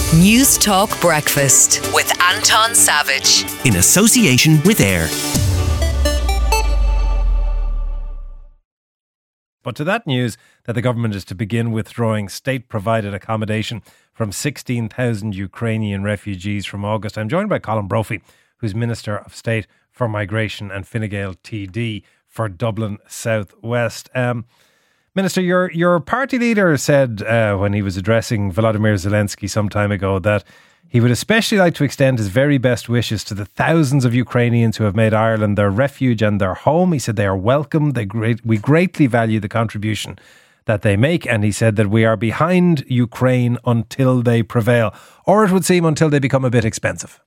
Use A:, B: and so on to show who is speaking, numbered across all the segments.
A: News Talk Breakfast with Anton Savage.
B: In association with AIR.
C: But to that news that the government is to begin withdrawing state-provided accommodation from 16,000 Ukrainian refugees from August, I'm joined by Colin Brophy, who's Minister of State for Migration and Fine Gael TD for Dublin South West. Minister, your party leader said when he was addressing Volodymyr Zelensky some time ago that he would especially like to extend his very best wishes to the thousands of Ukrainians who have made Ireland their refuge and their home. He said they are welcome. We greatly value the contribution that they make. And he said that we are behind Ukraine until they prevail, or it would seem until they become a bit expensive.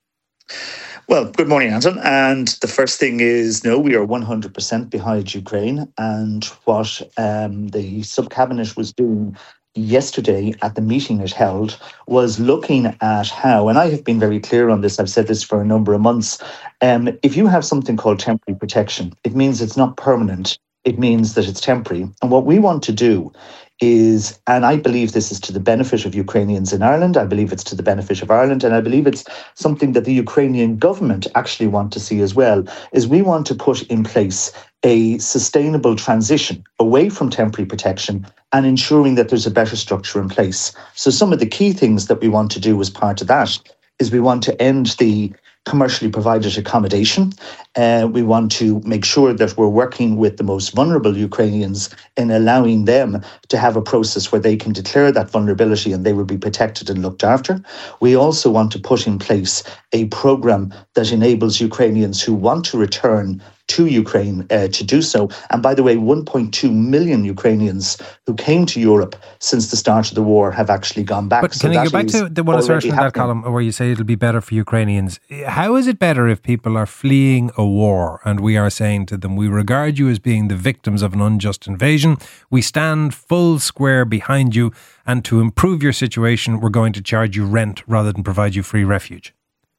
D: Well, good morning, Anton. And the first thing is, no, we are 100% behind Ukraine. And what the sub-cabinet was doing yesterday at the meeting it held was looking at how, and I have been very clear on this, I've said this for a number of months, if you have something called temporary protection, it means it's not permanent. It means that it's temporary. And what we want to do is, and I believe this is to the benefit of Ukrainians in Ireland, I believe it's to the benefit of Ireland, and I believe it's something that the Ukrainian government actually want to see as well, is we want to put in place a sustainable transition away from temporary protection and ensuring that there's a better structure in place. So some of the key things that we want to do as part of that is we want to end the commercially provided accommodation. We want to make sure that we're working with the most vulnerable Ukrainians in allowing them to have a process where they can declare that vulnerability and they will be protected and looked after. We also want to put in place a programme that enables Ukrainians who want to return to Ukraine to do so. And by the way, 1.2 million Ukrainians who came to Europe since the start of the war have actually gone back.
C: But can you go back to the one assertion in that column where you say it'll be better for Ukrainians? How is it better if people are fleeing a war and we are saying to them, we regard you as being the victims of an unjust invasion, we stand full square behind you, and to improve your situation, we're going to charge you rent rather than provide you free refuge?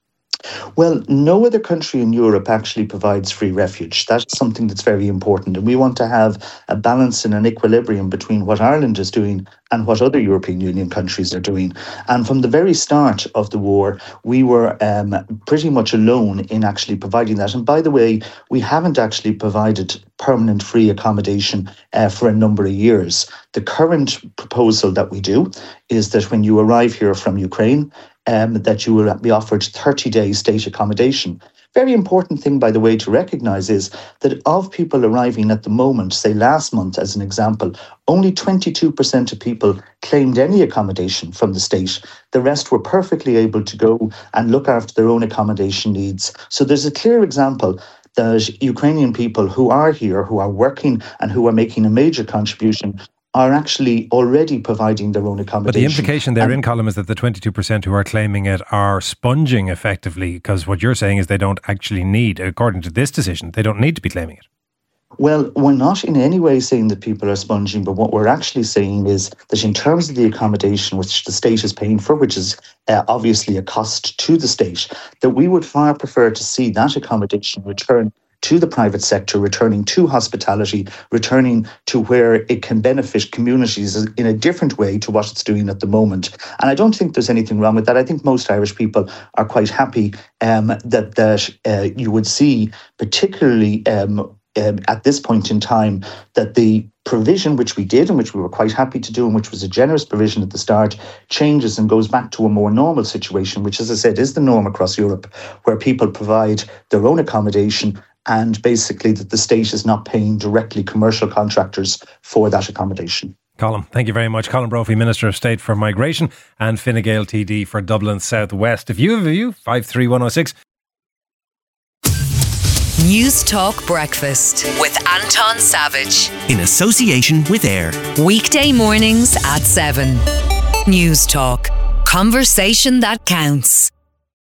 D: Well, no other country in Europe actually provides free refuge. That's something that's very important. And we want to have a balance and an equilibrium between what Ireland is doing and what other European Union countries are doing. And from the very start of the war, we were pretty much alone in actually providing that. And by the way, we haven't actually provided permanent free accommodation for a number of years. The current proposal that we do is that when you arrive here from Ukraine, that you will be offered 30-day state accommodation. Very important thing, by the way, to recognise is that of people arriving at the moment, say last month as an example, only 22% of people claimed any accommodation from the state. The rest were perfectly able to go and look after their own accommodation needs. So there's a clear example that Ukrainian people who are here, who are working and who are making a major contribution are actually already providing their own accommodation.
C: But the implication there in column is that the 22% who are claiming it are sponging effectively, because what you're saying is they don't actually need, according to this decision, they don't need to be claiming it.
D: Well, we're not in any way saying that people are sponging, but what we're actually saying is that in terms of the accommodation which the state is paying for, which is obviously a cost to the state, that we would far prefer to see that accommodation return to the private sector, returning to hospitality, returning to where it can benefit communities in a different way to what it's doing at the moment. And I don't think there's anything wrong with that. I think most Irish people are quite happy that you would see, particularly at this point in time, that the provision which we did and which we were quite happy to do and which was a generous provision at the start changes and goes back to a more normal situation, which, as I said, is the norm across Europe, where people provide their own accommodation and basically that the state is not paying directly commercial contractors for that accommodation.
C: Colin, thank you very much. Colin Brophy, Minister of State for Migration and Fine Gael TD for Dublin South West. If you have a view, 53106.
A: News Talk Breakfast with Anton Savage.
B: In association with AIR.
A: Weekday mornings at 7. News Talk. Conversation that counts.